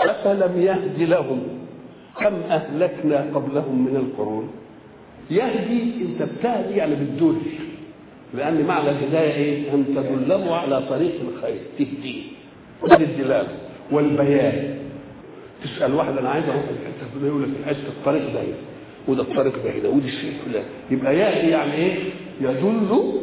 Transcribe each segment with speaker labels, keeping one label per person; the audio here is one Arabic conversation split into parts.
Speaker 1: أفلم يهد لهم كم أهلكنا قبلهم من القرون. يهدي أنت بتهدي يعني بتدل، لأن معنى الهداية إيه؟ أن تدله على طريق الخير، تهديه. هذه الدلالة والبيان. تسأل واحد أنا عايز أروح الحتة، يقول لك الحتة الطريق ده وده الطريق ده وده الشيء فلان. يبقى يهدي يعني إيه؟ يدل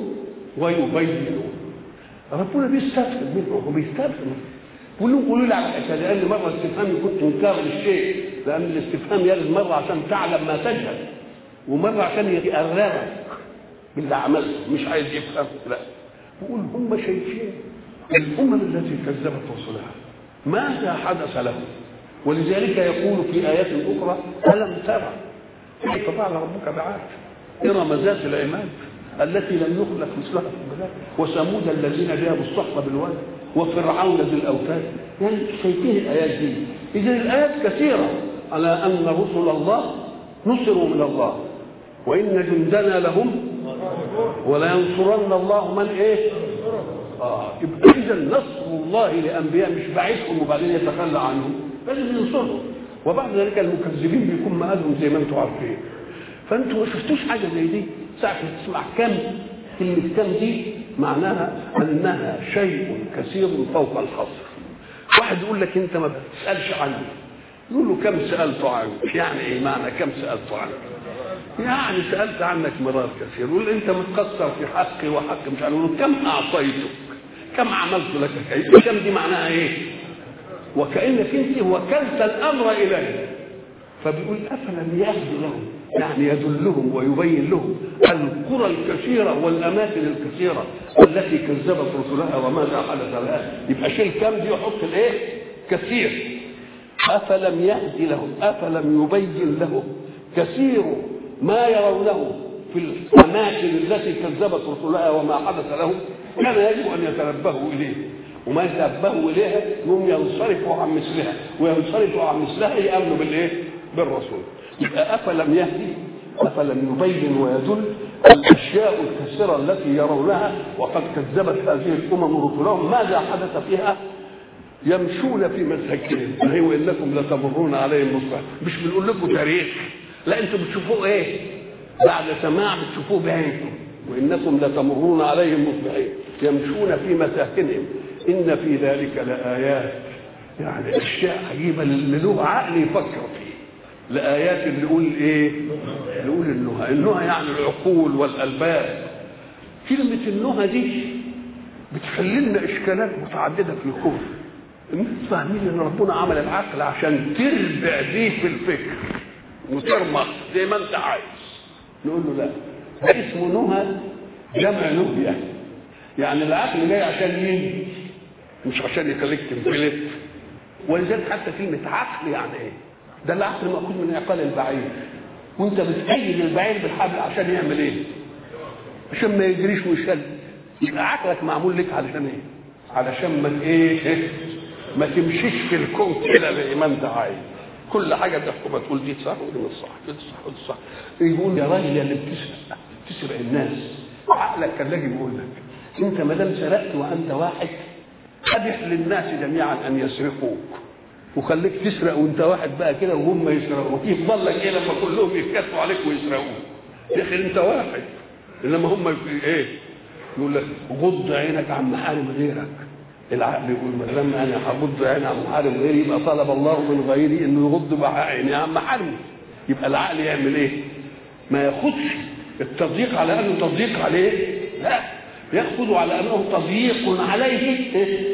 Speaker 1: ويبين. ربنا بيستفهم منه وبيستفهم. قولوا لي على الحكايه، لان مره الاستفهام يكون انكار للشيء، لان الاستفهام يرد مره عشان تعلم ما تجهل، ومره عشان يقررك باللي عملته، مش عايز يفهم. لا، بقول هم شايفين الامم التي كذبت رسلها ماذا حدث لهم، ولذلك يقول في ايات اخرى الم ترى كيف فعل ربك بعاد ارم ذات العماد التي لم يخلق مثلها في البلاد وثمود الذين جابوا الصخر بالواد وفرعون ذي الاوتاد. يعني شايفين الايات دي. اذا الايات كثيره على ان رسل الله نصروا من الله، وان جندنا لهم ولا ينصرن الله من ايه. يبقى اذا نصر الله لانبياء مش بعيدهم وبعدين يتخلى عنهم، لازم ينصرهم. وبعد ذلك المكذبين بيكون مآلهم زي ما انتم عارفين. فانتم ما شفتوش حاجه زي دي. ساعه ما تسمع كم، كلمه كم دي معناها انها شيء كثير فوق الحصر. واحد يقول لك انت ما بتسالش عني، يقول له كم سالت عنك. يعني ايه معنى كم سالت عنك؟ يعني سالت عنك مرار كثير. يقول انت متقصر في حقي وحق مش عارف. يقول كم اعطيتك، كم عملت لك كيف. كم دي معناها ايه؟ وكانك انت وكلت الامر اليه. فبيقول افلم يهد لهم، يعني يدلهم ويبين لهم القرى الكثيره والاماكن الكثيره التي كذبت رسلها وماذا حدث لها. يبقى شيل كم دي وحط الايه؟ كثير. افلم يهد لهم، افلم يبين لهم كثير ما يرونه في الاماكن التي كذبت رسلها وما حدث لهم. كان يجب ان يتنبهوا اليه، وما يتنبهوا اليها هم ينصرفوا عن مثلها، وينصرفوا عن مثلها يامنوا بالايه؟ بالرسول. يبقى افلم يهدي، افلم يبين ويدل الاشياء الكثيره التي يرونها وقد كذبت هذه الامم رسلهم ماذا حدث فيها. يمشون في مساكنهم، هي وانكم لتمرون عليهم مصباح. مش بنقول لكم تاريخ، لا انتم بتشوفوه ايه؟ بعد سماع بتشوفوه بعينكم. وانكم لتمرون عليهم مصبحين يمشون في مساكنهم ان في ذلك لايات. يعني اشياء عجيبه اللي له عقل يفكر فيه. لآيات اللي يقول ايه؟ اللي يقول النهى. النهى يعني العقول والألباب. كلمة النهى دي بتحل لنا إشكالات متعددة في الكون. الناس فاهمين إن ربنا عمل العقل عشان تربع دي في الفكر وترمخ زي ما أنت عايز. نقول له لا، ده اسمه نهى، جمع نهية. يعني العقل جاي عشان ينهي مش عشان يخليك تنفلت. ولذلك حتى كلمة عقل يعني ايه؟ ده العقل مأخوذ من عقال البعير، وانت بتأيد البعير بالحبل عشان يعمل ايه؟ عشان ما يجريش ويشل. يبقى عقلك معمول لك علشان ايه؟ علشان ما ايه؟ ما تمشيش في الكون كده زي ما انت عايز. كل حاجه تحكم تقول دي صح ودي مش صح، دي صح ودي صح. يقول يا راجل يا اللي بتسرق الناس، عقلك كان لاجي بيقول لك انت ما دام سرقت وانت واحد ابح للناس جميعا ان يسرقوك، وخليك تسرق وانت واحد بقى كده وهم يسرقوك. يفضل لك ايه لما كلهم يتكتفوا عليك ويسرقوك؟ يا اخي انت واحد، انما هم ايه؟ يقول لك غض عينك عن محارم غيرك. العقل يقول ما دام انا هغض عيني عن محارم غيري يبقى طلب الله من غيري انه يغض عيني عن محارمه. يبقى العقل يعمل ايه؟ ما ياخدش التضييق على انه تضييق عليه، لا، ياخذ على انه تضييق عليه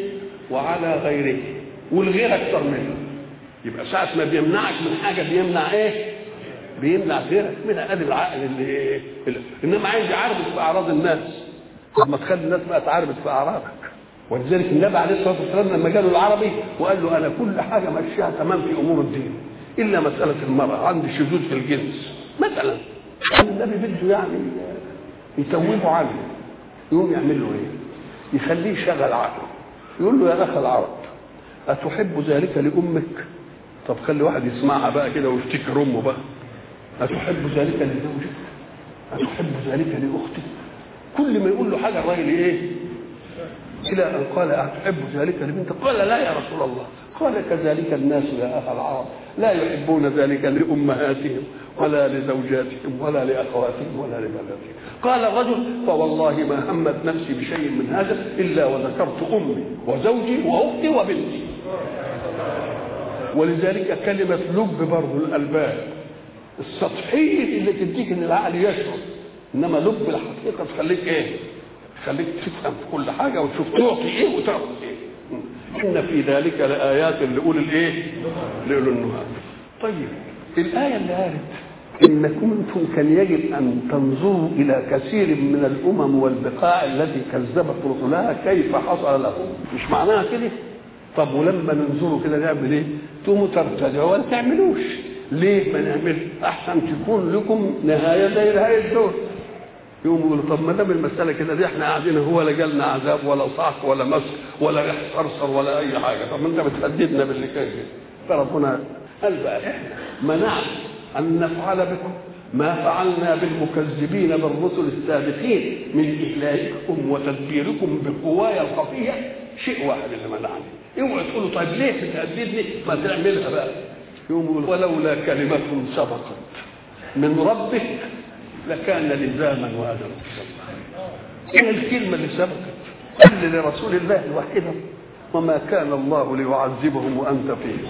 Speaker 1: وعلى غيره، والغير اكثر منه. يبقى ساعه ما بيمنعك من حاجه بيمنع ايه؟ بيمنع غيرك منها. ادي العقل اللي انما عايز يعارضك في اعراض الناس. طب ما تخلي الناس بقى تعارضك في اعراضك. ولذلك النبي عليه الصلاه والسلام لما جاله العربي وقال له انا كل حاجه ماشيها تمام في امور الدين الا مساله المراه، عندي شذوذ في الجنس مثلا. النبي بده يعني يتوبه عنه، يقوم يعمل له ايه؟ يخليه يشغل عقله. يقول له يا اخ العرب اتحب ذلك لامك؟ طب خلي واحد يسمعها بقى كده ويفتكر امه بقى. اتحب ذلك لزوجك؟ اتحب ذلك لاختك؟ كل ما يقول له حاجه الراجل ايه؟ الى ان قال اتحب ذلك لبنتك؟ قال لا يا رسول الله، قال كذلك الناس يا أهل العرب لا يحبون ذلك لأمهاتهم ولا لزوجاتهم ولا لأخواتهم ولا لبناتهم. قال الرجل فوالله ما همت نفسي بشيء من هذا إلا وذكرت أمي وزوجي وأختي وبنتي. ولذلك كلمة لب برضو الألباب السطحية اللي تديك ان العقل يشعر، انما لب الحقيقة تخليك ايه؟ تخليك تفهم في كل حاجة وتشوف تعطي ايه وتعطي ايه. إن في ذلك لآيات لأولي الإيه؟ لأولي النهى. طيب الآية اللي قالت إن كنتم كان يجب أن تنظروا إلى كثير من الأمم والبقاع التي كذبت رسلها كيف حصل لهم، مش معناها كده؟ طب ولما ننظروا كده نعمل إيه؟ تقوموا ترتدعوا ولا تعملوش. ليه ما نعمل؟ أحسن تكون لكم نهاية زي نهاية دول. يقوموا يقولوا طب ما دام المسألة كده دي احنا قاعدين هو لا جالنا عذاب ولا صعق ولا مسك ولا ريح صرصر ولا أي حاجة، طب ما أنت بتهددنا باللي كان كده. فربنا قال بقى احنا منعنا أن نفعل بكم ما فعلنا بالمكذبين بالرسل السابقين من إهلاككم وتدبيركم بقوايا الخفية. شيء واحد اللي منعني. اوعوا تقولوا طيب ليه بتهددني؟ ما تعملها بقى. يقوموا ولولا كلمة سبقت من ربك لكان لزاما وأجل مسمى. ايه الكلمة اللي سبقت؟ قال لرسول الله الوحيد وما كان الله ليعذبهم وأنت فيهم.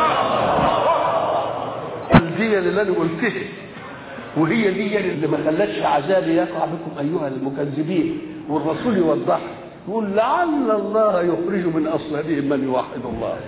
Speaker 1: دي اللي انا قلتها وهي دي اللي ما خلتش عذابي يقع بكم ايها المكذبين. والرسول يوضح يقول لعل الله يخرج من اصلابهم من يوحد الله.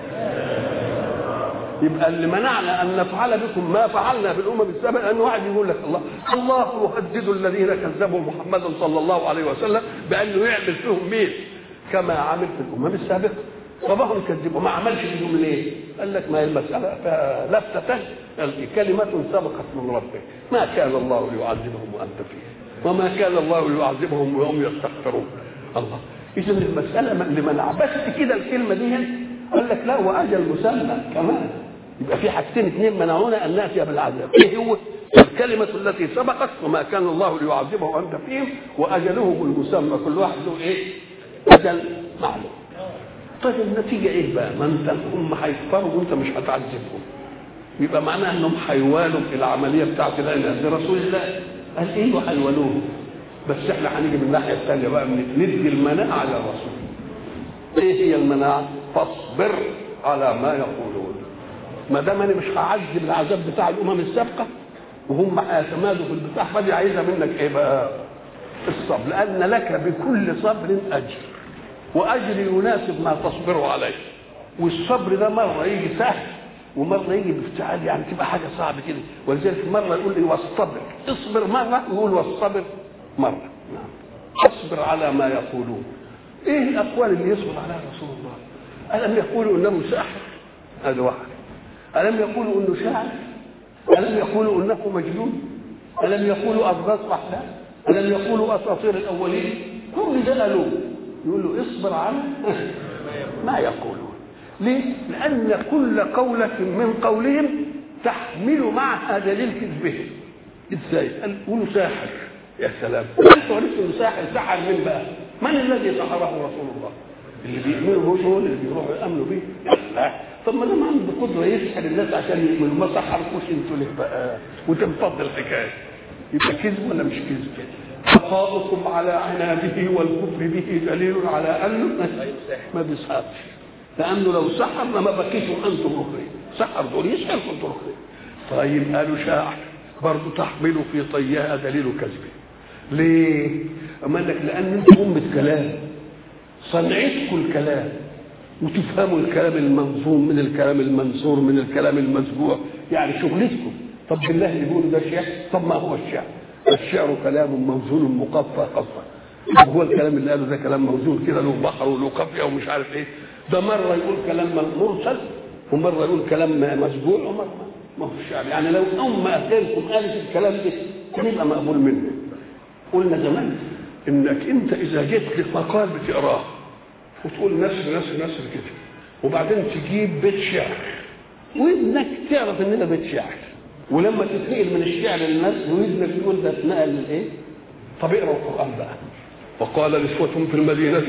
Speaker 1: يبقى اللي منعنا ان نفعل بكم ما فعلنا بالامم السابقه ان واحد يقول لك الله يهدد الذين كذبوا محمدا صلى الله عليه وسلم بانه يعمل فيهم مين كما عمل في الامم السابقه. فبهم كذبوا ما عملش فيهم ليه؟ قال لك ما هي المساله لفتة كلمة سبقت من ربك ما كان الله ليعذبهم وانت فيه وما كان الله ليعذبهم وهم يستغفرون. الله اذا المساله اللي منع بس كده الكلمه دي قال لك لا واجل مسمى كمان. يبقى في حاجتين اثنين منعونا ان ناتي بالعذاب. ايه هو؟ الكلمه التي سبقت وما كان الله ليعذبهم وانت فيهم واجلهم المسمى كل واحد له ايه؟ اجل معلوم. طيب النتيجه ايه بقى؟ ما انت هم هيكفروا وانت مش هتعذبهم. يبقى معناها انهم هيوالوا العمليه بتاعت العناد لرسول الله. قال ايه وهيوالوه؟ بس احنا هنيجي من الناحيه الثانيه بقى ندي المناعه على الرسول. ايه هي المناعه؟ فاصبر على ما يقولون. ما دام انا مش هعذب العذاب بتاع الامم السابقه وهم هيتمادوا في البتاع فدي عايزه منك ايه بقى؟ الصبر. لان لك بكل صبر اجر واجر يناسب ما تصبر عليه. والصبر ده مره يجي سهل ومره يجي بافتعال يعني تبقى حاجه صعبه كده. ولذلك مره يقول لي واصطبر اصبر مره يقول واصطبر مره. نعم اصبر على ما يقولون. ايه الاقوال اللي يصبر عليها رسول الله؟ الم يقولوا انه ساحر؟ هذا واحد. الم يقولوا انه شاعر؟ الم يقولوا انه مجنون؟ الم يقولوا اضغاث احلام؟ الم يقولوا اساطير الاولين؟ كل ده قالوه. يقول له اصبر على ما يقولون. ليه؟ لان كل قولة من قولهم تحمل معها دليل كذبهم. ازاي؟ قالوا ساحر. يا سلام، انتوا عرفتوا انه ساحر. سحر من بقى؟ من الذي سحره رسول الله؟ اللي بيؤمنوا به اللي بيروحوا يامنوا به. لا طب ما دام عنده قدره يسحر الناس عشان يؤمنوا ما سحركوش انتوا ليه بقى؟ وتنفض الحكايه. يبقى كذب ولا مش كذب؟ بقاؤكم على عناده والكفر به دليل على انه ما بيسحرش. لانه لو سحر لما بقيتم انتم اخرين. سحر دول يسحر كنتم اخرين. طيب قالوا شاعر برضه تحملوا في طيها دليل كذبه. ليه؟ أما لك لأن أنتم أمة كلام صنعتكم الكلام وتفهموا الكلام المنظوم من الكلام المنصور من الكلام المسبوع يعني شغلتكم. طب بالله يقولوا ده شعر؟ طب ما هو الشعر؟ الشعر كلام موزون مقفى قفى. هو الكلام اللي قاله ده كلام موزون كده له بحر وله قافيه ومش عارف ايه. ده مرة يقول كلام مرسل ومرة يقول كلام مسبوع ومرة ما هو الشعر. يعني لو غيركم قالت الكلام ده يبقى مقبول منه. قلنا زمان انك انت اذا جيت لمقال بتقراه وتقول نسر كده وبعدين تجيب بيت شعر وابنك تعرف ان ده بيت شعر ولما تتنقل من الشعر للنسر وابنك يقول ده اتنقل للايه؟ طب اقرا القران بقى. وقال نسوة في المدينة ايه؟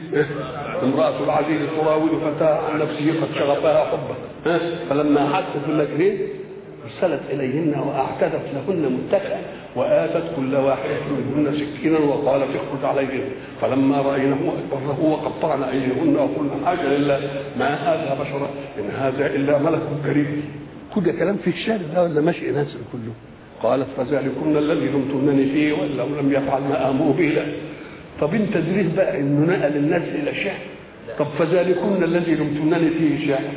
Speaker 1: امرأة العزيز تراود فتاة عن نفسه قد شغفها حبا فلما حست بالمكرين ارسلت اليهن واعتدت لهن متكئا واتت كل واحده منهن سكينا وقال اخرج عليهن فلما راينه اكبره وقطعن ايديهن وقلن حاجه لله ما هذا بشرا ان هذا الا ملك كريم. كل كلام في الشارع ده ولا ماشي ناس كله؟ قالت فذلكن الذي لمتنني فيه ولو لم يفعل ما امره به لا. طب انت دريت بقى انه نقل الناس الى شعر؟ طب فذلكن الذي لمتنني فيه شعر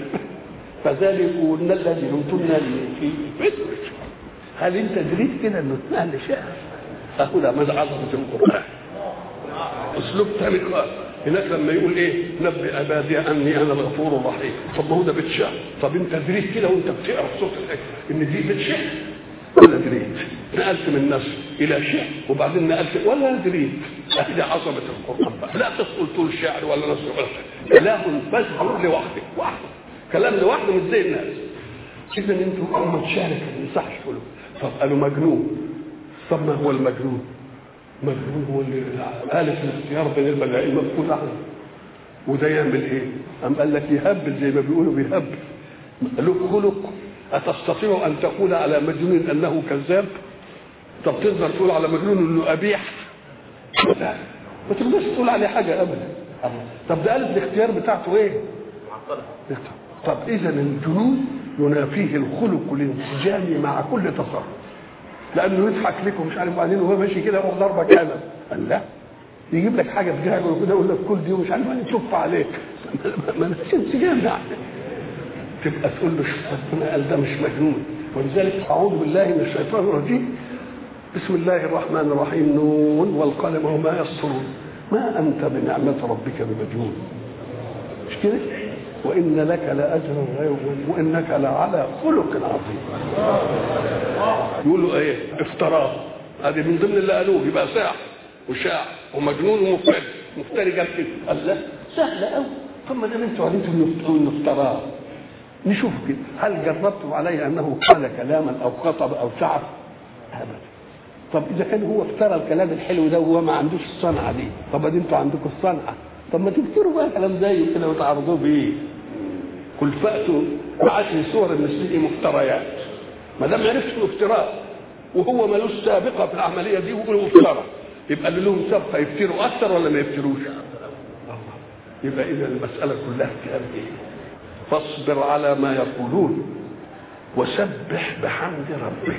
Speaker 1: فذلكن الذي لمتنني فيه فتر. هل انت دريت كده انه نقل شعر؟ اقول ماذا عظمه القران اسلوب ثاني خالص. هناك لما يقول ايه نبئ عبادي اني انا الغفور الرحيم. طب ما هو ده بيت شعر. طب انت دريت كده وانت بتقرا صوت ان دي بيت شعر ولا دريت؟ نقلت من نص الى شعر وبعدين نقلت ولا دريت؟ دي عظمه القران بقى. لا تقول طول شعر ولا نص كلام بس لوحده وحده كلام لوحده مش زي الناس. اذا انتوا امه شعر ما يصحش تقولوا. طب قالوا مجنون. طب ما هو المجنون؟ مجنون هو اللي آلة الاختيار بين البدائل مفقود عنه. وده يعمل ايه؟ قام قال لك يهبل زي ما بيقولوا بيهبل. له خلق. أتستطيع أن تقول على مجنون أنه كذاب؟ طب تقدر تقول على مجنون أنه قبيح؟ لا ما تقدرش تقول عليه حاجة أبدا. طب ده آلة الاختيار بتاعته ايه؟ طب إذا الجنون ينافيه الخلق الانسجامي مع كل تصرف. لانه يضحك لك ومش عارف بعدين وهو ماشي كده يروح ضربك قلم. قال لا يجيب لك حاجه تجاهك وكده يقول لك كل دي ومش عارف بعدين تشوف عليك ما فيش انسجام يعني. تبقى تقول له ربنا قال ده مش مجنون. ولذلك اعوذ بالله من الشيطان الرجيم. بسم الله الرحمن الرحيم. نون والقلم وما يسطرون ما انت بنعمه ربك بمجنون. مش كده؟ وان لك لاجرا غير وانك لعلى خلق عظيم. يقولوا ايه؟ افتراء. هذه من ضمن اللي قالوه يبقى ساحر وشاعر ومجنون ومفتري. مفتري جاب كده. قال لا سهله قوي. طب ما دام انتوا عليكم انه افتراء نشوف كده هل جربتم عليه انه قال كلاما او خطب او شعر؟ ابدا. طب اذا كان هو افترى الكلام الحلو ده وهو ما عندوش الصنعه دي، طب انتوا عندكم الصنعه، طب ما تكتروا بقى كلام زيه كده وتعرضوه بايه؟ قل فاتوا بعشر سور مثله مفتريات. ما دام عرفت انه افتراء وهو ملوش سابقه في العمليه دي ويقولوا افترى، يبقى اللي لهم سابقه يفتروا اكثر ولا ما يفتروش؟ يبقى اذا المساله كلها كلام ايه؟ فاصبر على ما يقولون وسبح بحمد ربك.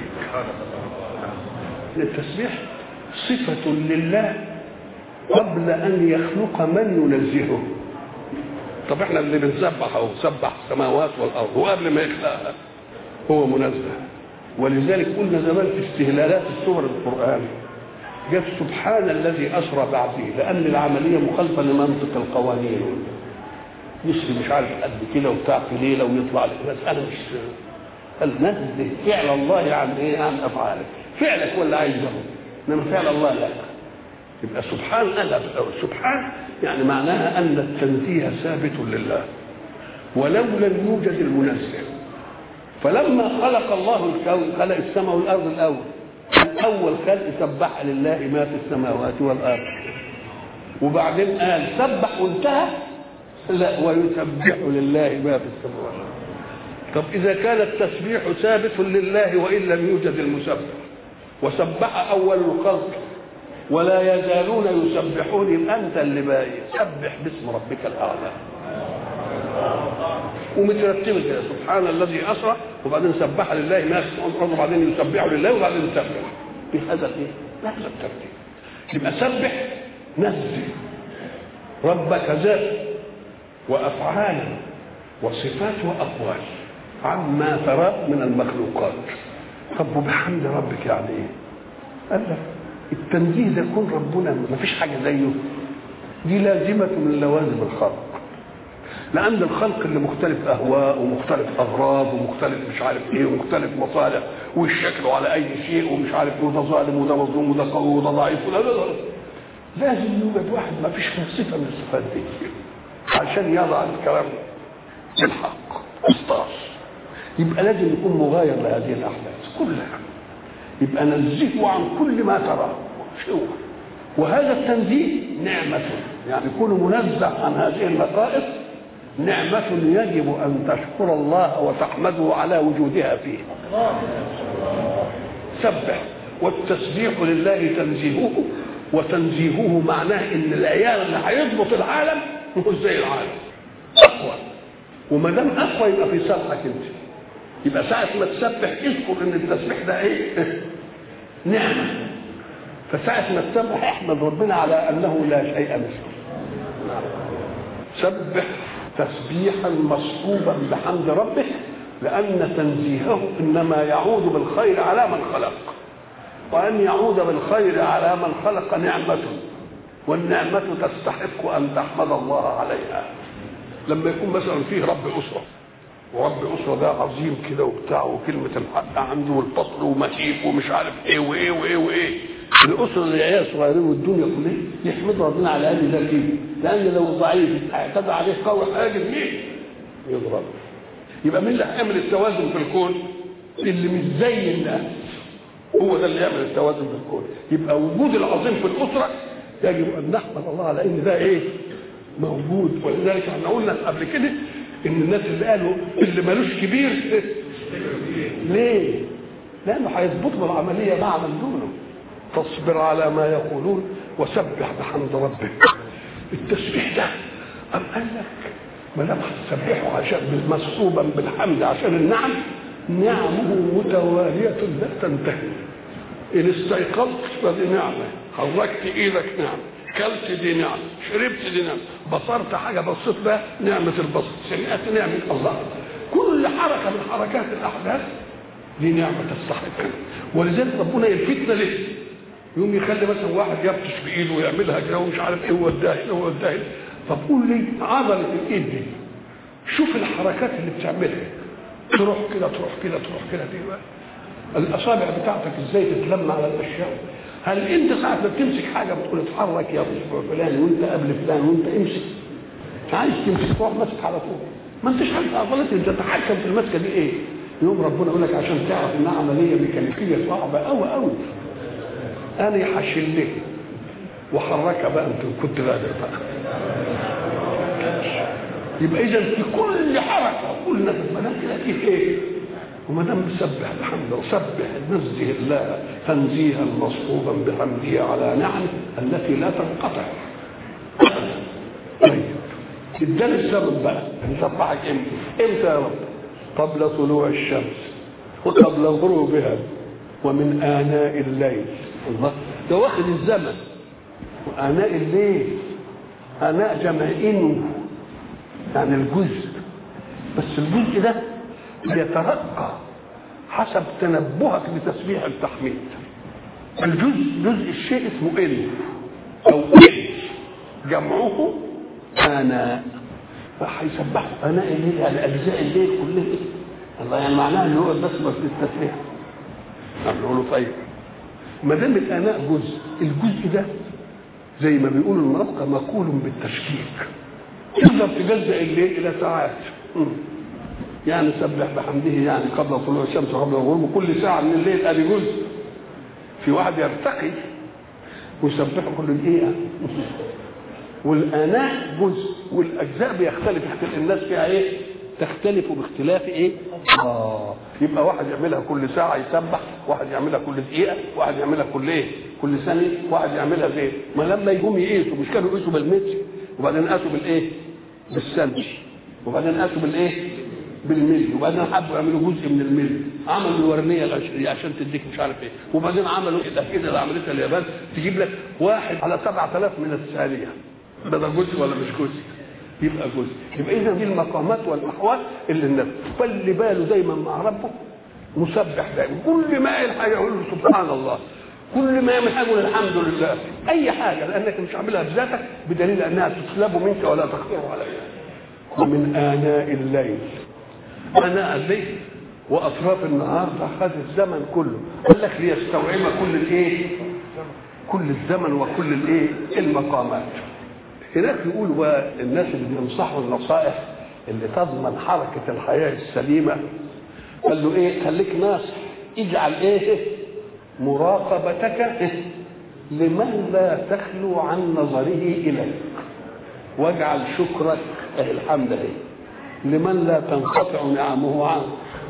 Speaker 1: التسبيح صفه لله قبل ان يخلق من ينزهه. طب احنا اللي بنسبح اهو سبح السماوات والارض وقبل ما يخلقها هو منزه. ولذلك قلنا زمان في استهلالات السور القرآن جاء سبحان الذي أسرى بعبده، لأن العملية مخالفة لمنطق القوانين. يسري مش عارف قد كده وبتاع في ليلة ويطلع مسألة مش نزه فعل الله عن ايه؟ عن أفعالك. فعلك ولا عايزه انما فعل الله لا. يبقى سبحان الله. سبحان يعني معناها أن التنزيه ثابت لله ولو لم يوجد المنزه. فلما خلق الله الكون خلق السماء والارض الاول خلق سبح لله ما في السماوات والارض، وبعدين قال سبح وانتهى لا ويسبح لله ما في السماوات. طب اذا كان التسبيح ثابت لله وان لم يوجد المسبح وسبح اول الخلق ولا يزالون يسبحون انت اللي باقي سبح باسم ربك الاعلى ومترتبه كده سبحان الذي اسرى وبعدين سبح لله ما في الارض وبعدين يسبحوا لله وبعدين يسبح بهذا الايه؟ بهذا الترتيب. يبقى سبح نزه ربك ذات وافعالا وصفات واقوال عما ترى من المخلوقات. طب وبحمد ربك يعني ايه؟ قال لك التنزيه ده يكون ربنا ما فيش حاجه زيه، دي لازمه من لوازم الخلق. لأن الخلق اللي مختلف أهواء ومختلف أغراض ومختلف مش عارف إيه ومختلف مصالح ويشكلوا على أي شيء ومش عارف إيه وده ظالم وده مظلوم وده قوي وده ضعيف وده لازم يوجد واحد ما فيش صفة من الصفات دي عشان يضع الكلام الحق اسطاس. يبقى لازم يكون مغاير لهذه الأحداث كلها. يبقى نزهه عن كل ما تراه شو وهذا التنزيه نعمة، يعني يكون منزه عن هذه النقائص نعمة يجب أن تشكر الله وتحمده على وجودها فيه. سبح، والتسبيح لله تنزيهه، وتنزيهه معناه ان العيال اللي هيضبط العالم مش زي العالم، اقوى، وما دام اقوى يبقى في صالحك انت. يبقى ساعة ما تسبح اذكر ان التسبيح ده ايه؟ نعمة. فساعة ما تسبح احمد ربنا على انه لا شيء مثله. سبح تسبيحا مصحوبا بحمد ربك، لأن تنزيهه إنما يعود بالخير على من خلق، وأن يعود بالخير على من خلق نعمة، والنعمة تستحق أن تحمد الله عليها. لما يكون مثلا فيه رب أسرة، ورب أسرة ده عظيم كده وبتاع وكلمة الحق عنده والفصل ومتيب ومش عارف إيه وإيه وإيه وإيه، الأسرة اللي عيال صغيرين والدنيا كلها يحمد ربنا على أن ده كده، لأن لو ضعيف اعتدى عليه قوي حاجة مين؟ يضرب. يبقى مين اللي هيعمل التوازن في الكون؟ اللي مش زي الناس، هو ده اللي يعمل التوازن في الكون. يبقى وجود العظيم في الأسرة يجب أن نحمد الله على إن ده إيه؟ موجود. ولذلك احنا قلنا قبل كده إن الناس اللي قالوا اللي مالوش كبير ليه؟ لأنه هيظبطوا العملية مع من دونه. تصبر على ما يقولون وسبح بحمد ربك. التسبيح ده أم قال لك ما دام هتسبحه عشان مصحوبا بالحمد عشان النعم، نعمه متوالية لا تنتهي. إن استيقظت فدي نعمة، حركت إيدك نعمة، كلت دي نعمة، شربت دي نعمة، بصرت حاجة بصيت بها نعمة البصر، سمعت نعمة الله. كل حركة من حركات الأحداث دي نعمة تستحق. ولذلك ربنا يلفتنا ليه؟ يوم يخلي مثلا واحد يبطش بإيده ويعملها كده ومش عارف إيه هو الداهل هو الداهل. طب قول لي عضلة الإيد دي شوف الحركات اللي بتعملها، تروح كده تروح كده تروح كده دي بقى. الأصابع بتاعتك إزاي تتلم على الأشياء. هل أنت ساعة ما بتمسك حاجة بتقول اتحرك يا فلان وأنت قبل فلان وأنت امسك، عايز تمسك تروح ماسك على طول، ما أنتش عارف عضلات أنت تتحكم في المسكة دي إيه. يوم ربنا يقول لك عشان تعرف إنها عملية ميكانيكية صعبة أوي أوي، أنا حشلك وحركها بقى أنت كنت قادر بقى. يبقى إذا في كل حركة كل نفس ما دام كده فيه إيه؟ وما دام سبح بحمده وسبح نزه الله تنزيها مصحوبا بحمده على نعمه التي لا تنقطع. طيب اداني السبب بقى نسبحك امتى يا رب؟ قبل طلوع الشمس وقبل غروبها ومن آناء الليل. الله ده واخد الزمن. وآناء الليل آناء جمعينه يعني الجزء، بس الجزء ده يترقى حسب تنبهك لتسبيح التحميد. جزء الشيء اسمه إل أو إل جمعه آناء، فهيسبحوا آناء الليل يعني أجزاء الليل كلها. الله يعني معناه إن هو بس للتسبيح. نقول له طيب ما دام الآناء جزء، الجزء ده زي ما بيقولوا المنطقة مقول بالتشكيك، تقدر تجزأ الليل إلى ساعات. يعني سبح بحمده يعني قبل طلوع الشمس وقبل الغروب كل ساعة من الليل ادي جزء. في واحد يرتقي ويسبحه كل دقيقة. والآناء جزء والأجزاء بيختلف الناس فيها ايه؟ تختلف باختلاف ايه؟ يبقى واحد يعملها كل ساعة يسبح، واحد يعملها كل دقيقة، واحد يعملها كل ايه؟ كل ثانية، واحد يعملها زي ما لما يقوم يقيسوا مش كانوا يقيسوا بالمتر وبعدين قاسوا بالايه؟ بالسنتي وبعدين قاسوا بالايه؟ بالملي وبعدين حبوا يعملوا جزء من الملي، عملوا الورنيه العشريه عشان تديك مش عارف ايه، وبعدين عملوا كده اللي عملتها اليابان تجيب لك 1 على 7000 من الثانيه. ده جزء ولا مش جزء؟ يبقى جزء. يبقى اذا دي المقامات والاحوال اللي الناس خلي باله دايما مع ربه مسبح دايما. كل ما يعمل حاجه يقول له سبحان الله، كل ما يعمل حاجه يقول الحمد لله. اي حاجه لانك مش عاملها بذاتك بدليل انها تسلب منك ولا تقدر عليها. ومن آناء الليل آناء الليل وأطراف النهار فأخذ الزمن كله. قال لك ليستوعب كل الايه؟ كل الزمن وكل الايه؟ المقامات. هناك يقولوا بقى الناس اللي بينصحوا النصائح اللي تضمن حركة الحياة السليمة، قال له ايه؟ خليك ناصح، اجعل ايه؟ مراقبتك لمن لا تخلو عن نظره إليك واجعل شكرك الحمد لله لمن لا تنقطع نعمه عنك.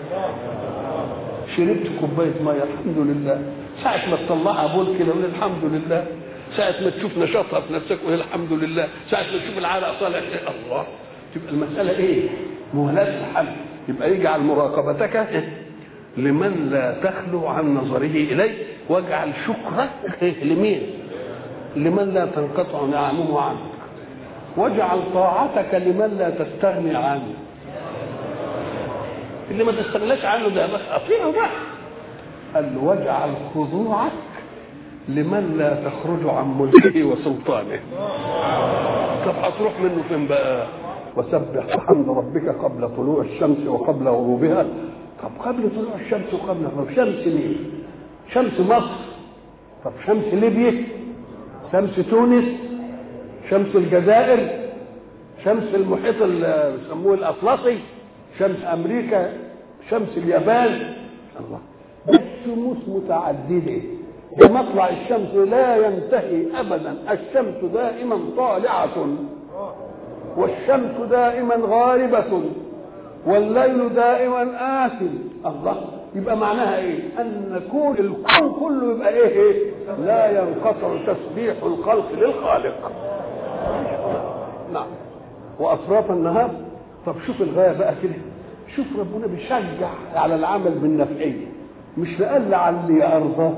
Speaker 1: شربت كوبايه ميه الحمد لله، ساعه ما تطلعها بول كده قول الحمد لله، ساعه ما تشوف نشاطها في نفسك قول الحمد لله، ساعه ما تشوف العرق طالع الله. تبقى المساله ايه؟ مهلات الحمد. يبقى يجعل مراقبتك لمن لا تخلو عن نظره اليك واجعل شكرك لمين؟ لمن لا تنقطع نعمه عنك، واجعل طاعتك لمن لا تستغني عنه. اللي ما تستغناش عنه ده بس اطيعه بقى. قال له واجعل خضوعك لمن لا تخرج عن ملكه وسلطانه. طب هتروح منه فين بقى؟ وسبح بحمد ربك قبل طلوع الشمس وقبل غروبها. طب قبل طلوع الشمس وقبل غروبها شمس مين؟ شمس مصر. طب شمس ليبيا، شمس تونس، شمس الجزائر، شمس المحيط اللي بيسموه الاطلسي، شمس امريكا، شمس اليابان. الله، بس شموس متعدده. بمطلع الشمس لا ينتهي ابدا، الشمس دائما طالعه والشمس دائما غاربه والليل دائما آتٍ. الله، يبقى معناها ايه؟ ان كل الكون كله يبقى ايه؟ لا ينقطع تسبيح الخلق للخالق. نعم. واطراف النهار. طب شوف الغايه بقى كده، شوف ربنا بيشجع على العمل بالنفعيه، مش لقال لعلي ارضى،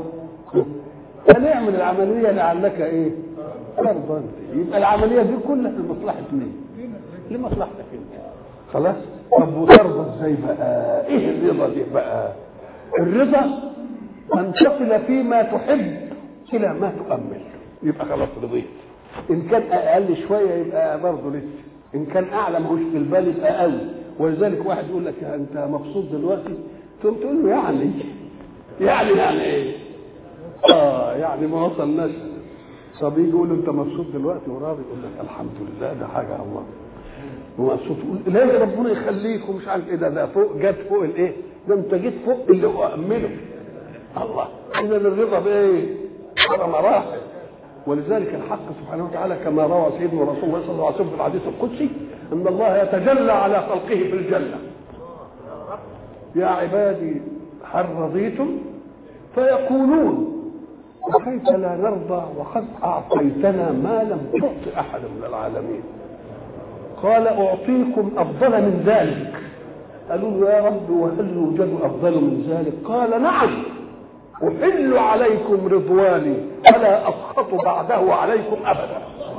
Speaker 1: هنعمل العمليه لعلك ايه؟ ترضى انت. يبقى العمليه دي كلها لمصلحه مين؟ لمصلحتك انت. خلاص. طب وترضى ازاي بقى؟ ايه الرضا دي بقى؟ الرضا ان تصل فيما تحب الى ما تؤمل، يبقى خلاص رضيت. ان كان اقل شويه يبقى برضه لسه، ان كان اعلى ماهوش في البال يبقى قوي. ولذلك واحد يقول لك انت مبسوط دلوقتي، تقوم تقول له يعني ايه؟ يعني ما وصلناش. طب يجي يقول له انت مبسوط دلوقتي وراضي، يقول لك الحمد لله ده حاجه الله. ومبسوط يقول لا ربنا يخليك ومش عارف ايه، ده فوق، جت فوق الايه؟ ده انت جيت فوق اللي هو امنه الله. ان الرضا بايه؟ على مراحل. ولذلك الحق سبحانه وتعالى كما روى سيدنا رسول الله صلى الله عليه وسلم في الحديث القدسي ان الله يتجلى على خلقه في الجنه: يا عبادي هل رضيتم؟ فيقولون وكيف لا نرضى وقد اعطيتنا ما لم تعط احد من العالمين. قال اعطيكم افضل من ذلك. قالوا له يا رب وهل يوجد افضل من ذلك؟ قال نعم، احل عليكم رضواني فلا اسخط بعده عليكم ابدا.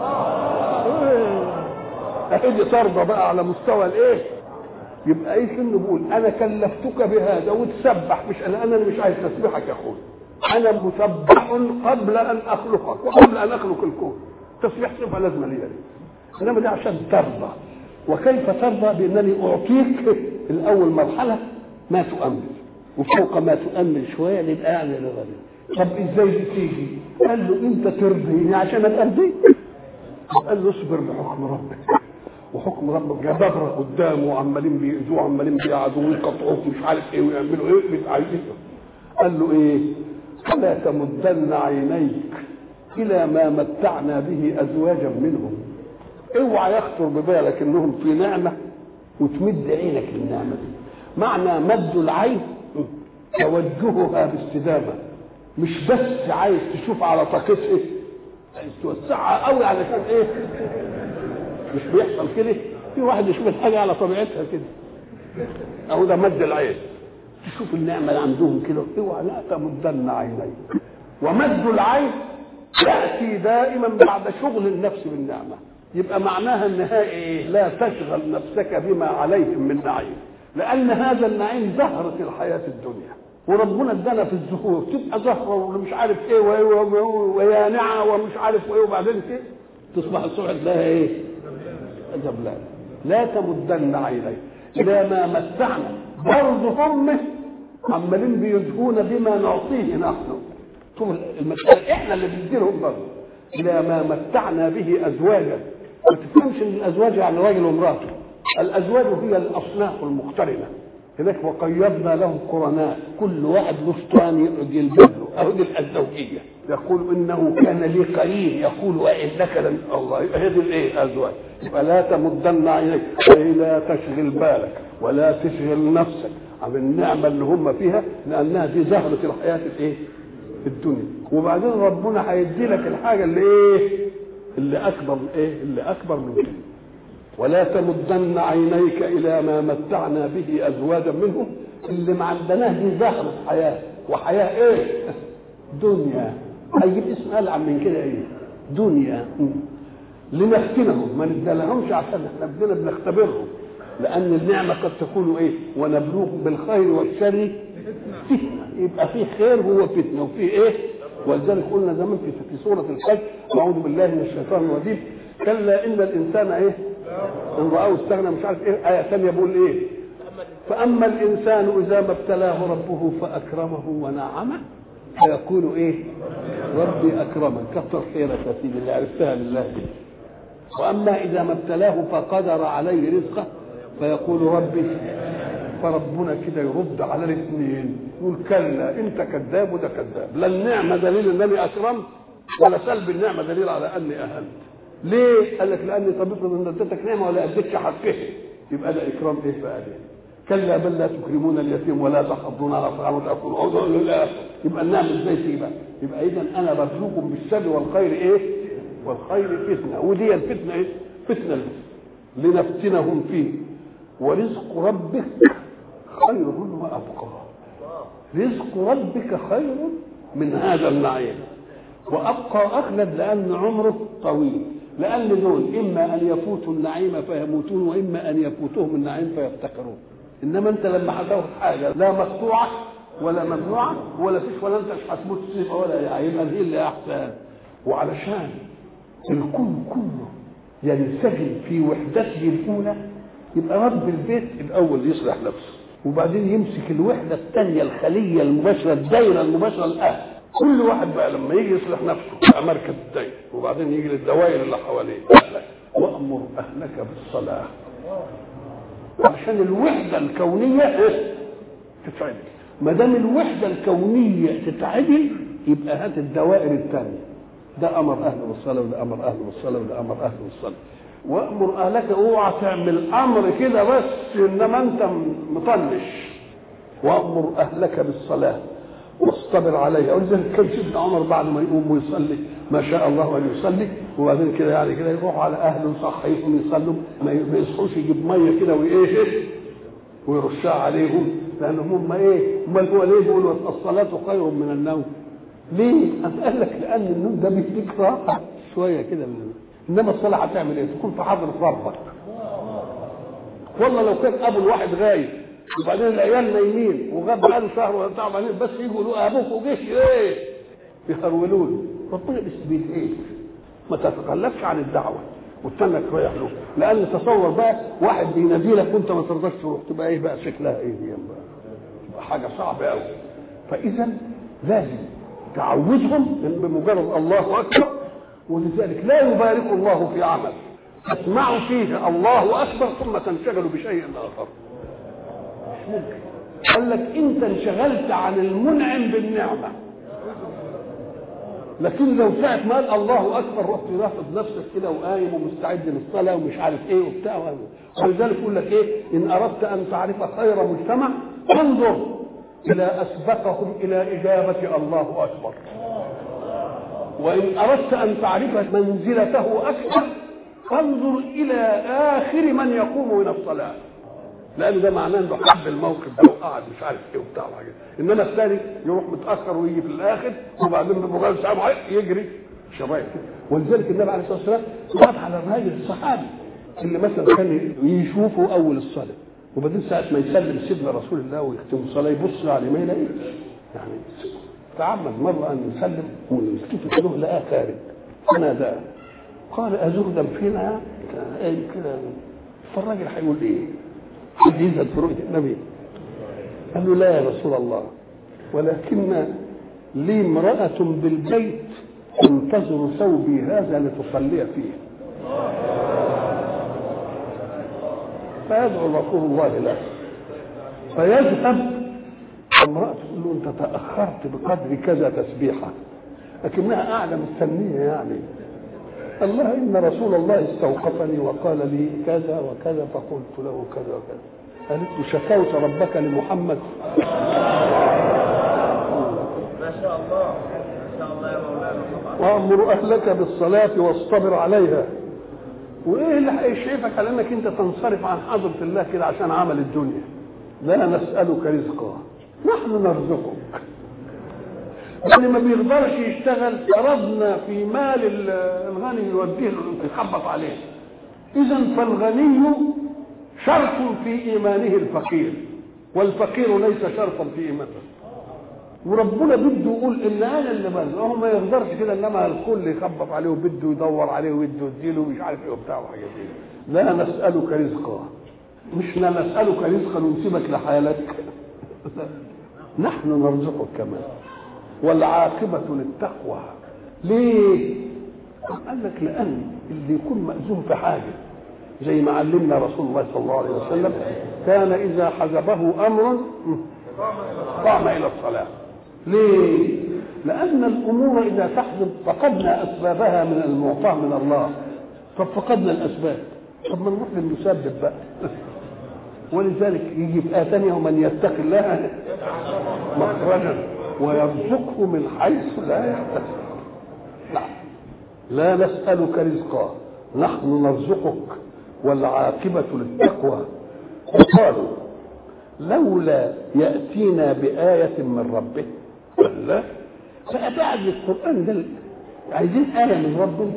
Speaker 1: اهدي ترضى بقى على مستوى الايه؟ يبقى ايه كله بيقول انا كلفتك بهذا وتسبح، مش انا مش عايز تسبيحك يا اخوي، انا مسبح قبل ان اخلقك وقبل ان اخلق الكون. تسبيح صفه لازمه لي، انما ده عشان ترضى. وكيف ترضى؟ بانني اعطيك الاول مرحله ما تؤمن، وفوق ما تؤمن شويه للاعلى للغني. طب ازاي دي تيجي؟ قال له انت ترضيني عشان ارضيك. قال له اصبر لحكم ربك، وحكم ربك جبابره قدامه وعمالين بيأذوه وعمالين بيقعدوا ويقطعوه مش عارف ايه ويعملوا ايه اللي عايزينه. قال له ايه؟ فلا تمدن عينيك الى ما متعنا به ازواجا منهم. اوعى يخطر ببالك انهم في نعمه وتمد عينك للنعمه دي. معنى مد العين توجهها باستدامه، مش بس عايز تشوف على طاقتها، عايز توسعها قوي علشان ايه؟ مش بيحصل كده؟ في واحد يشوف الحاجه على طبيعتها كده، اهو ده مد العين. تشوف النعمه اللي عندهم كده، اوعى لا تمدن عينيك. ومد العين ياتي دائما بعد شغل النفس بالنعمه. يبقى معناها النهايه ايه؟ لا تشغل نفسك بما عليهم من نعيم، لان هذا النعيم زهره الحياه الدنيا، وربنا ادانا في الزهور تبقى زهره ومش عارف ايه ويانعه ومش عارف ايه، وبعدين كده تصبح الصبح تلاقيها ايه؟ زبلان. لا تمدن عينيك الى ما متعنا، برضه هم عمالين بيزهون بما نعطيه نحن. طول المسألة احنا اللي بنديلهم برضه. الى ما متعنا به ازواجا. ما تفهمش ان الازواج يعني راجل ومراته، الازواج هي الاصناف المقترنه هناك. وقيضنا لهم قرناء، كل واحد له ثاني يقعد يلبس له أهو دي الزوجية. يقول إنه كان لي قرين يقول وإنك لن الله، يبقى هي دي الإيه؟ أزواج. يبقى لا تمدن عينيك، لا تشغل بالك ولا تشغل نفسك عن النعمة اللي هم فيها، لأنها دي زهرة الحياة الإيه؟ الدنيا. وبعدين ربنا هيدي لك الحاجة اللي إيه؟ اللي أكبر إيه؟ اللي أكبر من كده. ولا تمدن عينيك إلى ما متعنا به أزواجا منهم، اللي ما عندناه دي زهرة حياة، وحياة إيه؟ دنيا. هيجيب اسم ألعب من كده إيه؟ دنيا. لنفتنهم، ما ندلهمش عشان احنا بدنا بنختبرهم، لأن النعمة قد تكون إيه؟ ونبلوكم بالخير والشر فتنة. يبقى فيه خير هو فتنة، وفيه إيه؟ ولذلك قلنا زمان في سورة الحج أعوذ بالله من الشيطان الرجيم كلا إن الإنسان إيه؟ إن رآه استغنى مش عارف إيه. آية ثانية بيقول إيه؟ فأما الإنسان إذا ما ابتلاه ربه فأكرمه ونعمه فيقول إيه؟ ربي أكرمن. كثر خيرك يا سيدي اللي عرفتها لله دي. وأما إذا ما ابتلاه فقدر عليه رزقه فيقول ربي، فربنا كده يرد على الاثنين يقول كلا انت كذاب وده كذاب، لا النعمه دليل انني اكرمت ولا سلب النعمه دليل على اني اهنت. ليه؟ قال لك لاني طب افرض ان اديتك نعمه ولا اديتش حقها، يبقى ده اكرام ايه بقى ده؟ كلا بل لا تكرمون اليتيم ولا تحضون على طعام وتاكلون عضوا لله. يبقى النعمه ازاي تيجي بقى؟ يبقى اذا انا ببلوكم بالشر والخير ايه؟ والخير فتنه، ودي الفتنه ايه؟ فتنه لنفتنهم فيه، ورزق ربك خير وابقى. رزق ربك خير من هذا النعيم، وابقى اخلد لان عمره طويل، لان دول اما ان يفوتوا النعيم فيموتون واما ان يفوتهم النعيم فيفتقرون. انما انت لما هتاخد حاجه لا مقطوعه ولا ممنوعه ولا فيش ولا انت مش هتموت صيغه ولا يبقى دي اللي احسن. وعلشان الكون كله ينسجم في وحدته الاولى، يبقى رب البيت الاول يصلح نفسه، وبعدين يمسك الوحده الثانيه الخليه المباشره الدايره المباشره الاهل. كل واحد بقى لما يجي يصلح نفسه بقى مركز الدايره، وبعدين يجي للدوائر اللي حواليه وامر اهلك بالصلاه، عشان الوحده الكونيه تتعدل. ما دام الوحده الكونيه تتعدل يبقى هات الدوائر الثانيه، ده امر اهله بالصلاه وده امر اهله بالصلاه وده امر اهله بالصلاه. وامر اهلك، اوعى تعمل امر كده بس انما انت مطنش. وامر اهلك بالصلاه واصطبر عليها. ولذلك كان سيدنا عمر بعد ما يقوم ويصلي ما شاء الله ان يصلي، وبعدين كده يعني كده يروح على اهله يصحيهم يصلوا، ما يصحوش يجيب ميه كده وايه ويرشها عليهم، لانهم هم ايه؟ امال هو ليه بيقولوا الصلاه خير من النوم؟ ليه؟ قال لك لان النوم ده بيديك راحه شويه كده انما الصلاه هتعمل ايه؟ تكون في حضره ربك. والله لو كان ابو الواحد غايب وبعدين العيال نايمين وغاب بقاله شهر ولا بتاع، بعدين بس يجوا يقولوا ابوك وجيش ايه؟ يهرولوا له. ربنا بيسبيل ايه؟ ما تتخلفش عن الدعوه وتستنى رايح له، لان تصور بقى واحد بينادي لك وانت ما ترضاش تروح، تبقى ايه بقى شكلها ايه دي بقى؟ تبقى حاجه صعبه قوي. فاذا لازم تعودهم بمجرد الله اكبر، ولذلك لا يبارك الله في عمل تسمعوا فيه الله اكبر ثم تنشغلوا بشيء اخر. مش ممكن. قال لك انت انشغلت عن المنعم بالنعمه، لكن لو ساعه ما قال الله اكبر رحت رافض نفسك كده وقايم ومستعد للصلاه ومش عارف ايه وبتاع. ولذلك يقول لك ايه؟ ان اردت ان تعرف خير مجتمع انظر الى اسبقهم الى اجابه الله اكبر، وإن أردت أن تعرف منزلته أكثر فانظر إلى آخر من يقوم من الصلاة، لأن ده معناه إنه حب الموقف ده وقعد مش عارف إيه وبتاع وحاجات. إنما الثاني يروح متأخر ويجي في الآخر وبعدين بمجرد ساعة يجري شرايط. ولذلك النبي عليه الصلاة والسلام قعد على الراجل الصحابي اللي مثلا كان يشوفه أول الصلاة وبعدين ساعة ما يسلم سيدنا رسول الله ويختم الصلاة يبص عليه ما يلاقيش، يعني تعمد مرة أن يسلم ويلتفت له لقاه خارج فناداه قال أزهدا فينا كده. فالراجل هيقول إيه؟ حد يزهد في رؤية النبي؟ قال له لا يا رسول الله، ولكن لي امرأة بالبيت تنتظر ثوبي هذا لتصلي فيه. فيدعو رسول الله له فيذهب امرأة تقول له أنت تأخرت بقدر كذا تسبيحة، لكنها قاعدة مستنية يعني. الله إن رسول الله استوقفني وقال لي كذا وكذا فقلت له كذا وكذا. قالت له شكوت ربك لمحمد؟
Speaker 2: ما شاء الله ما شاء الله يا مولانا.
Speaker 1: وأمر أهلك بالصلاة واصطبر عليها. وإيه اللي هيشعفك على إنك أنت تنصرف عن حضرة الله كده عشان عمل الدنيا؟ لا نسألك رزقا نحن نرزقك. اللي ما بيقدرش يشتغل فرضنا في مال الغني يوديه يخبط عليه. إذن فالغني شرط في إيمانه الفقير، والفقير ليس شرطا في إيمانه. وربنا بده يقول إن أنا اللي برزق، هو ما يقدرش كده، إنما الكل يخبط عليه وبده يدور عليه وبده يديله ومش عارف إيه وبتاع وحاجات دي. لا نسألك رزقا، مش نسألك رزقا ونسيبك لحالك. نحن نرزقك كمان، والعاقبة للتقوى. ليه؟ قال لك لأن اللي يكون مأذون في حاجة زي ما علمنا رسول الله صلى الله عليه وسلم، كان إذا حجبه أمر قام إلى الصلاة. ليه؟ لأن الأمور إذا تحدث فقدنا أسبابها من المعطاة من الله. طب فقدنا الأسباب، طب ما نروح للمسبب بقى. ولذلك يجي في آية ثانية ومن يتق الله مخرجا ويرزقه من حيث لا يحتسب. لا نسألك رزقا نحن نرزقك والعاقبة للتقوى. وقالوا لولا يأتينا بآية من ربه. لا فأبعد القرآن ده عايزين آية من ربنا.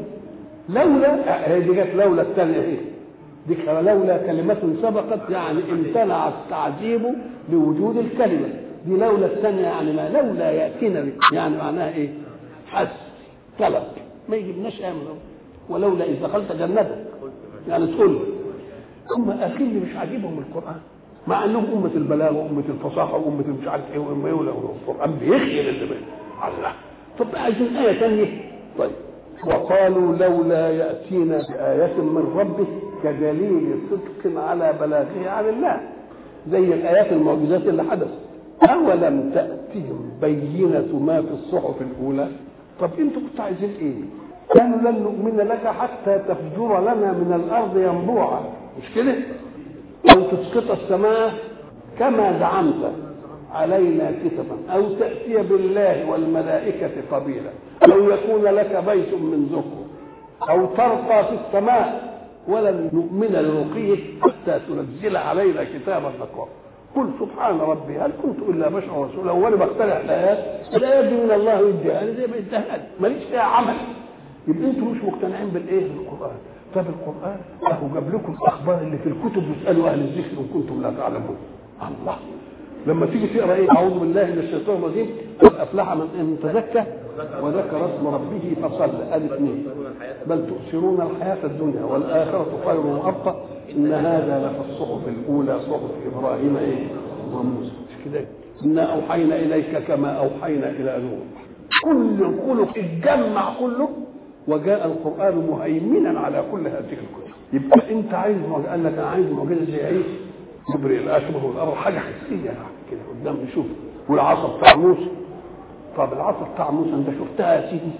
Speaker 1: لولا هي دي جت لولا الثانية ايه دي لولا كلمة سبقت يعني امتنع التعجيب لوجود الكلمة دي. لولا الثانية يعني ما لولا يأتينا يعني معناها ايه؟ حس طلب ما يجيبناش آية من ربنا. ولولا إذ دخلت جنتك يعني تقول هم أخي اللي مش عاجبهم القرآن، مع انهم امه البلاغه وامه الفصاحه وامه مش عارف ايه وامه يولى القران بيخيل اللي بين الله. طب عايزين ايه ثانيه. طيب وقالوا لولا ياتينا بايه من ربه كدليل صدق على بلاغه عن الله، زي الايات المعجزات اللي حدثت. اولم تاتهم بينه ما في الصحف الاولى. طب انتوا كنتوا عايزين ايه؟ كانوا لن نؤمن لك حتى تفجر لنا من الارض ينبوعا، مش كده؟ أو تسقط السماء كما زعمت علينا كسفا، أو تأتي بالله والملائكة قبيلا، أو يكون لك بيت من زخرف، أو ترقى في السماء ولن نؤمن لرقيك حتى تنزل علينا كتابا نقرأه. قل سبحان ربي هل كنت إلا بشرا رسولا. وأنا بخترع الآيات دي من الله يديها أنا زي ما اداها ماليش فيها عمل. يبقى أنتم مش مقتنعين بالإيه؟ بالقرآن. طب القرآن أهو جاب لكم الأخبار اللي في الكتب واسألوا أهل الذكر إن كنتم لا تعلمون. الله لما تيجي تقرأ إيه؟ أعوذ بالله من الشيطان الرجيم قد أفلح من تزكى وذكر اسم ربه فصلى. أدي اثنين بل تؤثرون الحياة الدنيا والآخرة خير وأبقى إن هذا لفي الصحف الأولى صحف إبراهيم إيه؟ وموسى. مش كده؟ إنا أوحينا إليك كما أوحينا إلى نوح. كل الخلق اتجمع كله وجاء القرآن مهيمنا على كل هذه الكتب. يبقى انت عايز قال لك انا عايز معجزه زي ايه؟ يبرئ الاشبه والارض حاجه حسيه كده قدام نشوف. والعصا بتاع موسى. طب العصا بتاع موسى انت شفتها يا سيدي؟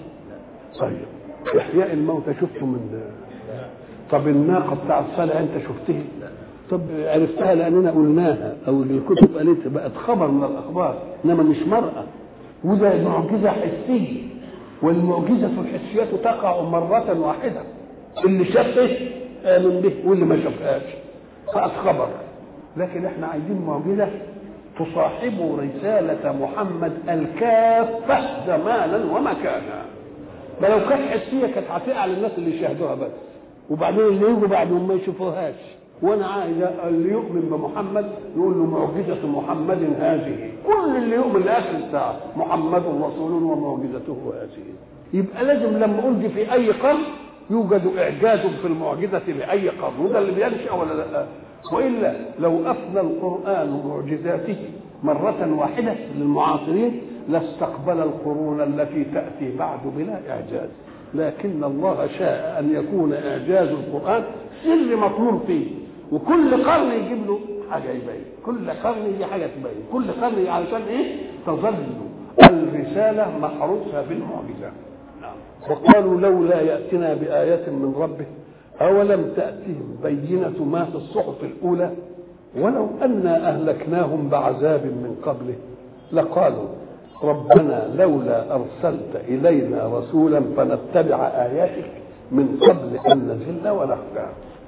Speaker 1: طيب احياء الموتى شفته من. طب الناقه بتاع الصالح انت شفتها؟ طب عرفتها لاننا قلناها او الكتب قالتها بقت خبر من الاخبار انما مش مرأة. وده معجزه حسيه. والمعجزة الحسيات تقع مرة واحدة. اللي شافه آمن به واللي ما شافهاش فقط خبر. لكن احنا عايزين معجزة تصاحب رسالة محمد الكافة زمانا ومكانا. ما لو كانت حسية كانت هتقع للناس اللي يشاهدوها بس، وبعدين اللي يجوا بعدهم ما يشوفوهاش. وانا عايز اللي يؤمن بمحمد يقول له معجزة محمد هذه. كل اللي يؤمن لاخر الساعة محمد رسول ومعجزته هذه. يبقى لازم لما ألقي في أي قرن يوجد إعجاز في المعجزة لأي قرن، وده اللي بينشأ ولا لا؟ وإلا لو أفنى القرآن معجزاته مرة واحدة للمعاصرين لاستقبل القرون التي تأتي بعد بلا إعجاز. لكن الله شاء أن يكون إعجاز القرآن سر مطلوب فيه، وكل قرن يجيب له حاجه يبين، كل قرن دي حاجه تبين، كل قرن علشان ايه؟ تظل الرساله محروسه بالمعجزه. وقالوا لولا ياتنا بايه من ربه اولم تاتهم بينه ما في الصحف الاولى ولو انا اهلكناهم بعذاب من قبله لقالوا ربنا لولا ارسلت الينا رسولا فنتبع اياتك من قبل ان نذل ونخزى.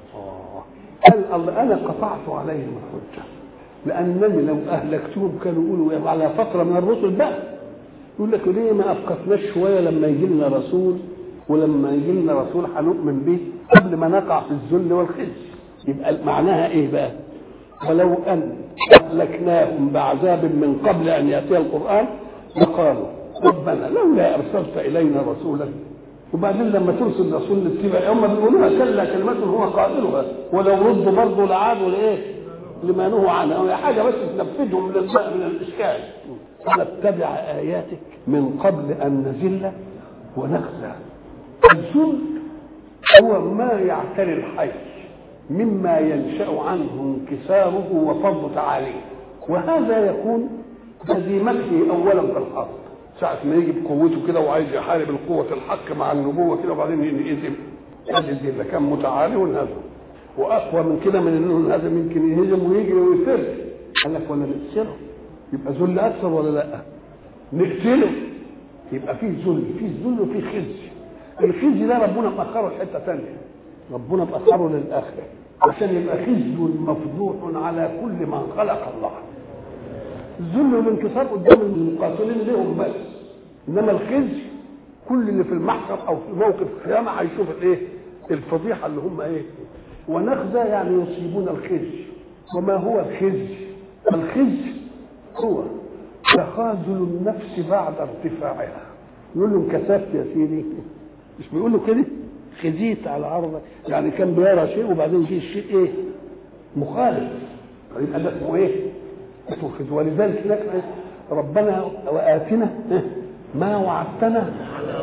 Speaker 1: قال الله انا قطعت عليهم الحجه لانني لو اهلكتهم كانوا يقولوا على فتره من الرسل بقى يقول لك ليه ما ابقتناش شويه لما يجي لنا رسول، ولما يجي لنا رسول هنؤمن به قبل ما نقع في الذل والخزي. يبقى معناها ايه بقى؟ ولو ان اهلكناهم بعذاب من قبل ان ياتي القران لقالوا ربنا لولا ارسلت الينا رسولا. وبعدين لما ترسل رسول نتبع، هم بيقولوها كلا كلمه هو قائلها ولو ردوا برضه لعادوا لايه؟ لما نهوا عنه، هي حاجه بس تنفذهم من الاشكال. فنتبع اياتك من قبل ان نذل ونخزى. الذل هو ما يعتري الحي مما ينشا عنه انكساره وفض تعاليه، وهذا يكون هزيمته اولا في الحرب، ساعه ما يجي بقوته كده وعايز يحارب القوه الحق مع النبوه كده وبعدين ينهزم. هذا كان متعالي وانهزم، واقوى من كده من انه انهزم يمكن يهزم ويجري ويفر. قال لك ولا نقتله يبقى ذل اكثر ولا لا؟ نقتله يبقى فيه ذل، فيه ذل وفيه خزي. الخزي ده ربنا مأخره لحته ثانيه، ربنا مأخره للاخره عشان يبقى خزي مفضوح على كل من خلق الله. الذل والانكسار قدام المقاتلين لهم بس، انما الخزي كل اللي في المحشر او في موقف القيامه هيشوف الايه؟ الفضيحه اللي هم ايه؟ ونخزى يعني يصيبون الخزي. وما هو الخزي؟ الخزي هو تخاذل النفس بعد ارتفاعها. يقول له انكسفت يا سيدي، مش بيقول له كده؟ خزيت على عرضك، يعني كان بيرى شيء وبعدين جه الشيء ايه؟ مخالف، يبقى ده اسمه ايه؟ اسمه خزي. ولذلك هناك ربنا وآتنا ما وعدتنا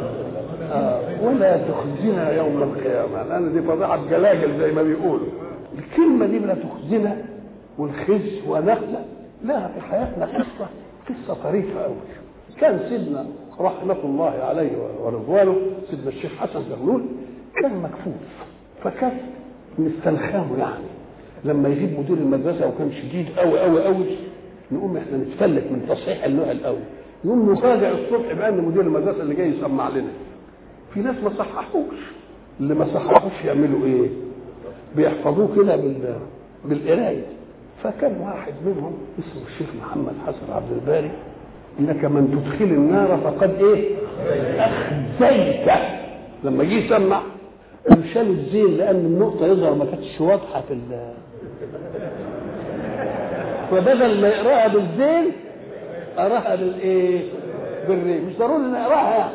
Speaker 1: ولا تخزنا يوم القيامه، لان دي فضيحه جلاجل زي ما بيقولوا. الكلمه دي لا تخزنا والخزي ونخزى لها في حياتنا قصه طريفه قوي. كان سيدنا رحمه الله عليه ورضوانه سيدنا الشيخ حسن زغلول كان مكفوف، فكان مستلخامه يعني لما يجيب مدير المدرسه وكان شديد قوي قوي قوي نقوم احنا نتفلت من تصحيح اللغه الاول، نقوم نفاجئ الصبح بان مدير المدرسه اللي جاي يسمع لنا. في ناس ما صححوش، اللي ما صححوش يعملوا ايه؟ بيحفظوه كده بالقرايه. فكان واحد منهم اسمه الشيخ محمد حسن عبد الباري، انك من تدخل النار فقد ايه؟ اخزيته. لما جه يسمع شالوا الزين لان النقطه يظهر ما كانتش واضحه في فبدل ما يقراها بالزين قراها بالايه؟ بالري. مش ضروري نقراها يعني.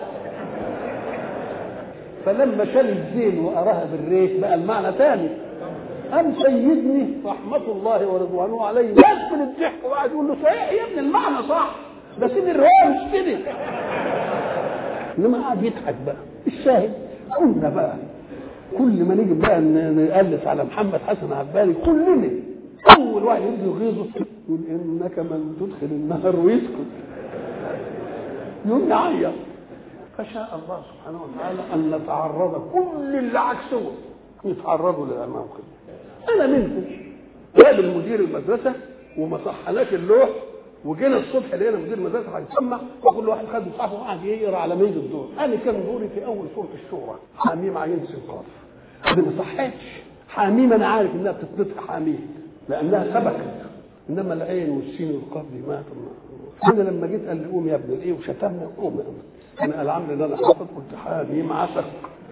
Speaker 1: فلما شال الزين وقراها بالري بقى المعنى ثاني. قام سيدني رحمه الله ورضوانه عليه يقفل الضحك وقعد يقول له صحيح يا ابني المعنى صح بس ان الروايه مش كده. انما قعد يضحك بقى. الشاهد قلنا بقى كل ما نيجي بقى نقلس على محمد حسن عبالي كلنا اول واحد يبدو يغيظه يقول انك من تدخل النار ويسكت، يقول نعيط. فشاء الله سبحانه وتعالى ان نتعرض كل اللي عكسه يتعرضوا للامام كده. انا منهم جاب المدير المدرسه وما صحناش اللوح وجينا الصبح لقينا مدير المدرسه هيسمع وكل واحد خد مصحفه وقعد يقرا على ميل الدور. انا كان دوري في اول سوره الشورى حميم عين سنقاف. دي ما صحتش حميم، انا عارف انها بتتنطق حميم لانها سبكت، انما العين والسين والقاف دي ما انا لما جيت قال لي قوم يا ابن الايه وشتمنا قوم يا ابن. انا العمل ده انا حافظ قلت حميم عسق.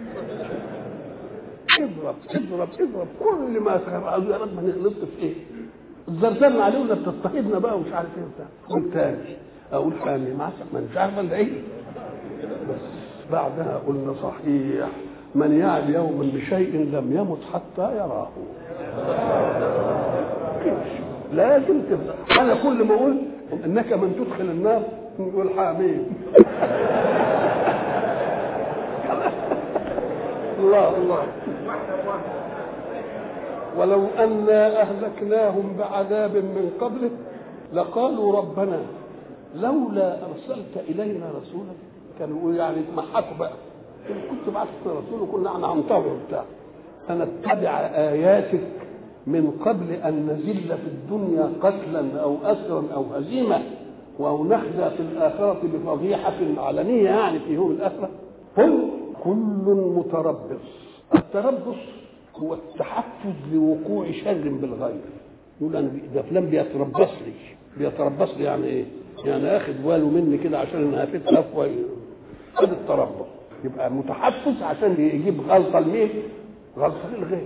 Speaker 1: اضرب اضرب اضرب كل ما يا رب ما نغلطت في ايه؟ اتزرزرنا عليه ولا بتضطهدنا بقى ومش عارف ايه وبتاع. قلت تاني اقول حميم عسق ما مش عارف ولا ايه. بس بعدها قلنا صحيح من يعد يوما بشيء لم يمت حتى يراه. لازم تبدا. انا كل ما اقول انك من تدخل النار نقول حميم. الله الله. ولو أنا أهلكناهم بعذاب من قبله لقالوا ربنا لولا أرسلت إلينا رسولا. كانوا يعني يتمحكوا بقى، كنت بعثت رسول وكنا نعنطه وبتاع، فنتبع آياتك من قبل أن نزل في الدنيا قتلا أو أسرا أو هزيمة أو نخزى في الآخرة بفضيحة علنية، يعني في يوم الآخرة. قل كل متربص. التربص هو التحفز لوقوع شر بالغير. يقول أنا ده فلان بيتربص لي يعني إيه؟ يعني آخذ باله مني كده عشان أنا هفتها أفوى. هذا التربص، يبقى متحفز عشان يجيب غلطة لمين؟ غلطة للغير.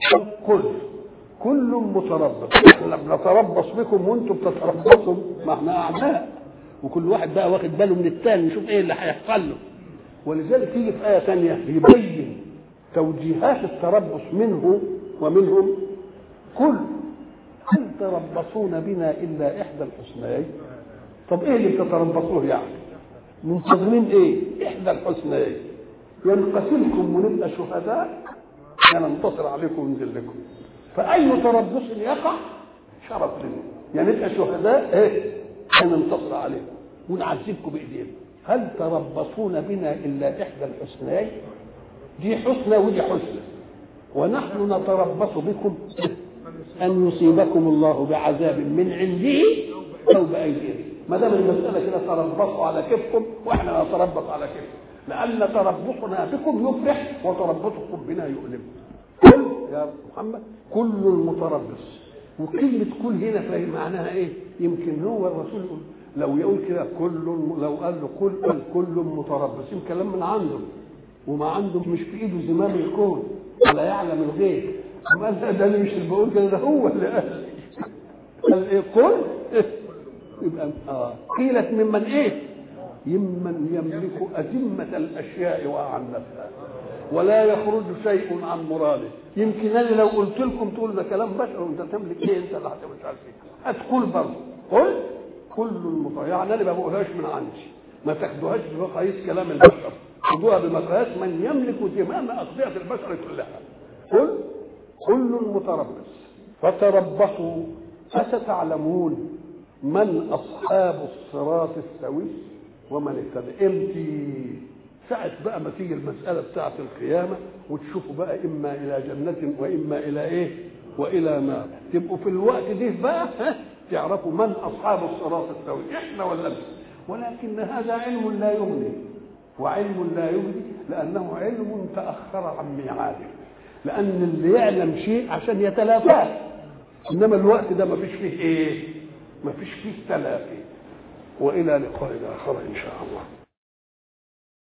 Speaker 1: كل متربص. احنا بنتربص بكم وانتم بتتربصوا، ما احنا اعداء، وكل واحد بقى واخد باله من الثاني يشوف ايه اللي هيحصل له. ولذلك يجي في آية ثانية يبين توجيهات التربص منه ومنهم. قل هل تربصون بنا إلا إحدى الحسنيين. طب ايه اللي بتتربصوه يعني؟ منتظرين ايه؟ إحدى الحسنيين، ينقتلكم ونبقى شهداء يعني ننتصر عليكم وننزل لكم. فأي تربص يقع شرف لنا، يعني نبقى شهداء ايه؟ ننتصر عليكم ونعذبكم بإيدينا. هل تربصون بنا إلا إحدى الحسنيين. دي حسنى ودي حسنى، ونحن نتربص بكم أن يصيبكم الله بعذاب من عنده أو بأيدينا. ما دام المسألة كده تربصوا على كيفكم وإحنا نتربص على كيفكم، لأن تربصنا بكم يفرح وتربصكم بنا يؤلم. كل يا محمد كل المتربص. وكلمة كل هنا فاهم معناها إيه؟ يمكن هو الرسول لو يقول كده لو قال له كل متربص، يمكن كلام من عنده وما عنده، مش في ايده زمام الكون ولا يعلم الغيب. قال ده اللي مش اللي بقول كده، ده هو اللي قال ايه؟ قل يبقى قيلت ممن ايه؟ ممن يملك أزمة الاشياء واعنتها ولا يخرج شيء عن مراده. يمكن انا لو قلت لكم تقول ده كلام بشر وانت تملك ايه؟ انت اللي مش عارف ايه. هتقول برضه قل كل يعني انا ما بقولهاش من عندي، ما تاخدوهاش بمقاييس كلام البشر، خدوها بمقياس من يملك زمام أقضية البشر كلها. قل كل متربص فتربصوا فستعلمون من أصحاب الصراط السوي ومن اهتدى. امتى ساعة بقى ما تيجي المسألة بتاعة القيامة وتشوفوا بقى إما إلى جنة وإما إلى إيه؟ وإلى نار. تبقوا في الوقت ده بقى تعرفوا من أصحاب الصراط السوي، إحنا ولا انتم. ولكن هذا علم لا يغني، وعلم لا يغني لأنه علم تأخر عن ميعاده، لأن اللي يعلم شيء عشان يتلافاه، إنما الوقت ده ما فيش فيه إيه؟ ما فيش فيه تلافي. وإلى لقاء آخر إن شاء الله.